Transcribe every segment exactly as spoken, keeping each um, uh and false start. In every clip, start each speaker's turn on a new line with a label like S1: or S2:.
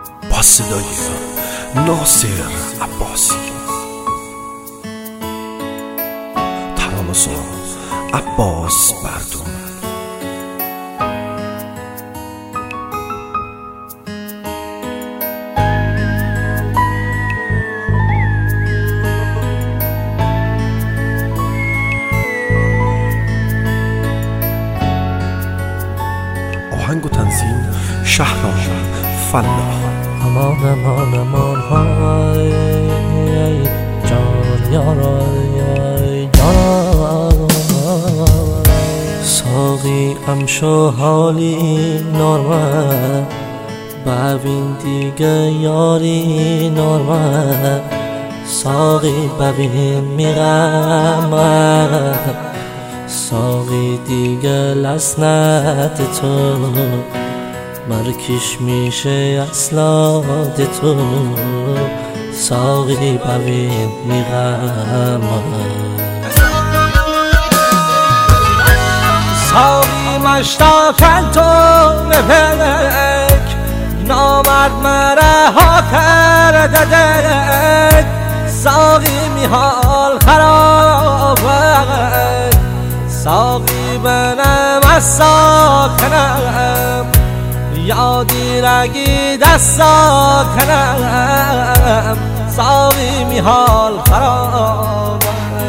S1: با صدای ناصر عباسی، ترانه‌سرا عباس بردون. آهنگ و تنظیم شهرام فلاح.
S2: امان امان امان های جان یارای جان ساقی امشو حالی نورمه ببین دیگه یاری نورمه ساقی ببین میغمه ساقی دیگه لسنت تو مرکش میشه اسلاد تو ساقی ببین میغمه ساقی مشتاقن تو نپلک نامرد مرها کرده دلک ساقی میحال خرابه ساقی بنم از ساکنم یادی رگی دستا کنم ساقی میحال خرابه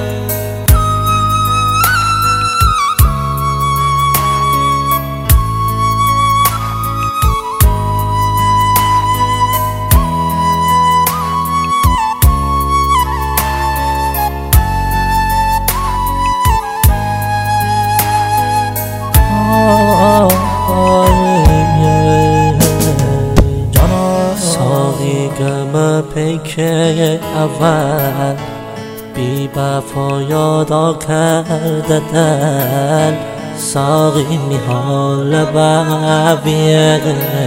S2: گم پیکه اول بی بفا یادا کرده دل ساقی میحال ببین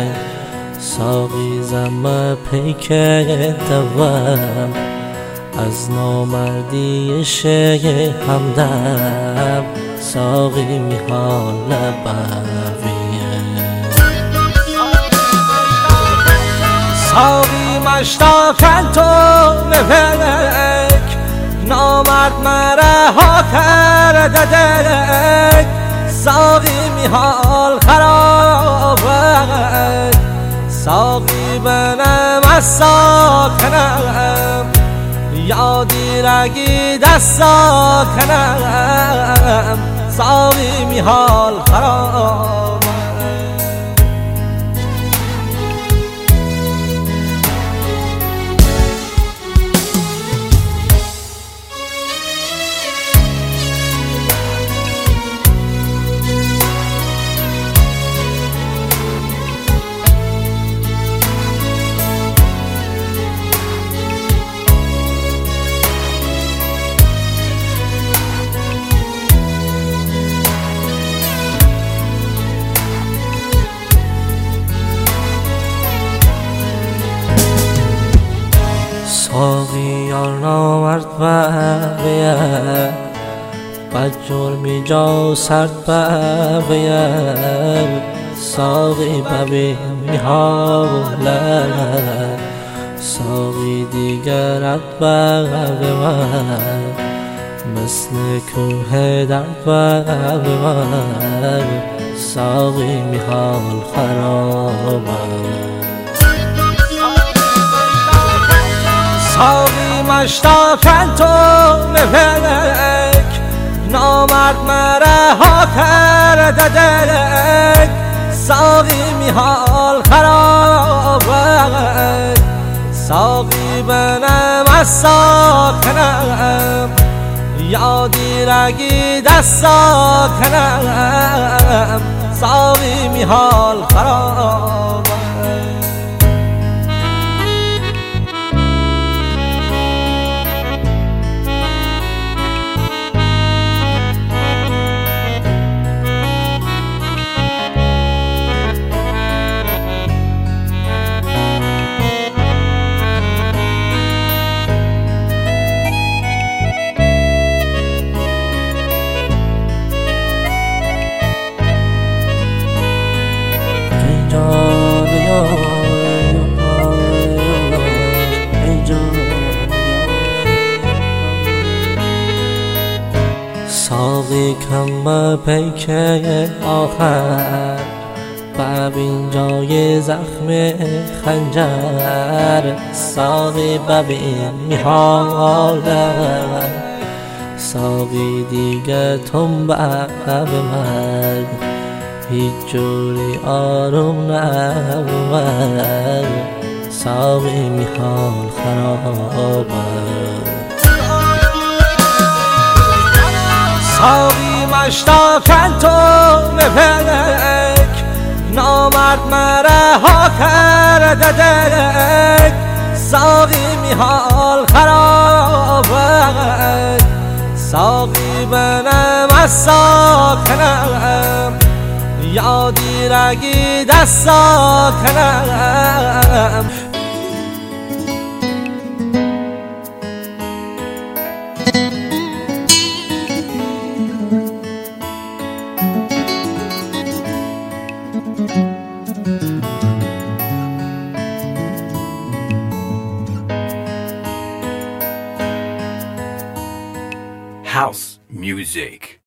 S2: ساقی زم پیکه دوم از نامردی شه همدم ساقی میحال ببین ساقی مشتاقن تو نپلک نامرد مرها کرده دلک ساقی میحال خرابه ساقی بنم از ساکنم یادی رگی دستا کنم ساقی میحال خرابه ساقی یار نامرد ببیه بد جرمی جا سرد ببیه ساقی ببین میحاله ساقی دیگرت ببیه مثل کوه درد ببیه ساقی میحال خرابه ساقی مشتاقن تو نپلک نامرد مرها کرده دلک ساقی میحال خرابه ساقی بنم از ساکنم یادی رگی دستا کنم ساقی میحال خرابه اینجا میام پیک آخر، ببین جای زخم خنجر. ساقی ببین میحالم، ساقی دیگه تنبه به من هیچ جوری آروم نبود. ساقی میحال خرابه، ساقی مشتاقن تو نپک، نامرد مره ها کرده دک. ساقی میحال خرابه، ساقی بنم از ساکنم، یادی رگی دست ساکنم.
S1: House music.